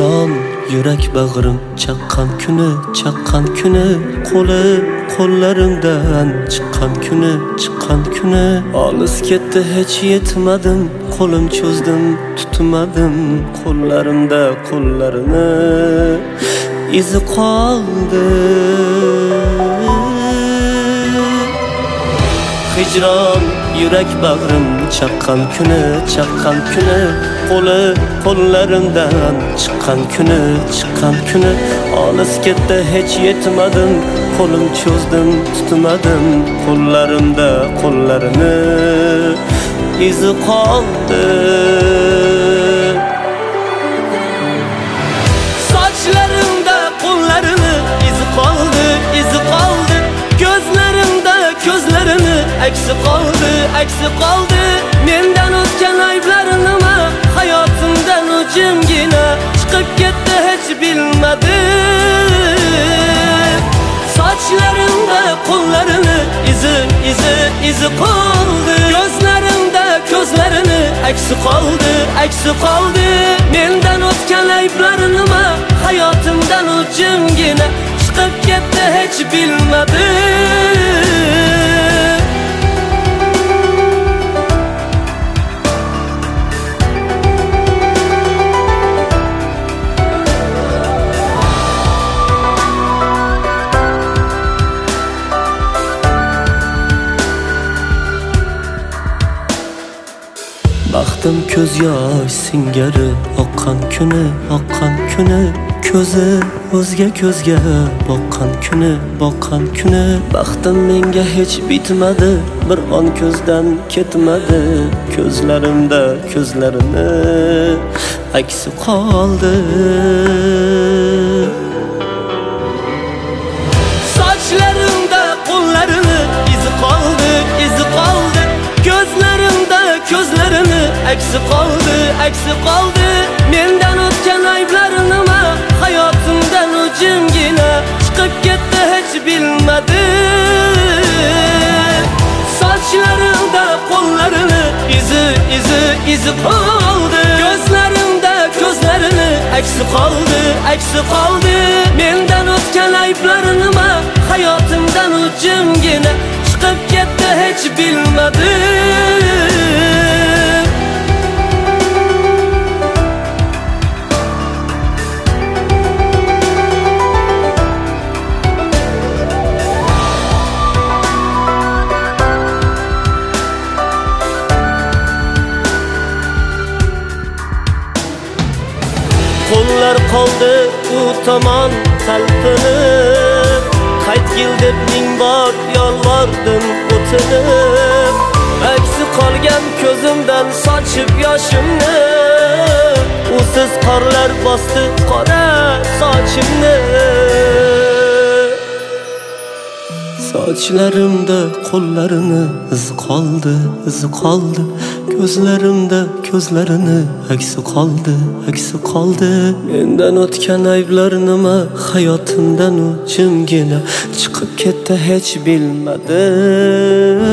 hijron yurak bag'rim chaqqan kuni qo'llarimdan chiqqan kuni olis ketdi hech yetmadim qo'lim cho'zdim tutmadim qo'llarimda qo'llarini izi qoldi hijron yurak bag'rim chaqqan kuni qo'llarimdan chiqqan kuni olis ketdi hech yetmadim qo'lim cho'zdim tutmadim qo'llarimda qo'llarini izi qoldi sochlarimda qo'llarini izi qoldi ko'zlarini aksi qoldi mendan o'tgan ayblarim nima hayotimdan u jimgina chiqib ketdi hech bilmadim sochlarimda qo'llarini izi qoldi ko'zlarini aksi qoldi mendan o'tgan ayblarim nima hayotimdan u jimgina chiqib ketdi hech bilmadim baxtim ko'z yosh singari oqqan kuni ko'zi o'zga ko'zga boqqan kuni baxtim menga hech bitmadi bir on ko'zdan ketmadi ko'zlarini aksi qoldi sochlarimda qo'llarini izi qoldi ko'zlarini aksi qoldi mendan o'tgan ayblarim nima hayotimdan u jimgina chiqib ketdi hech bilmadim sochlarimda qo'llarini izi qoldi ko'zlarini aksi qoldi mendan o'tgan ayblarim nima hayotimdan u jimgina chiqib ketdi hech bilmadim qo'llar qoldi u tomon talpinib qaytgil deb ming bor yolvordim o'tinib aksi qolgan ko'zimdan sochib yoshimni usiz qorlar bosdi qora sochimni sochlarimda qo'llarini izi qoldi ko'zlarini aksi qoldi mendan o'tgan ayblar nima hayotimdan u jimgina chiqib ketdi hech bilmadim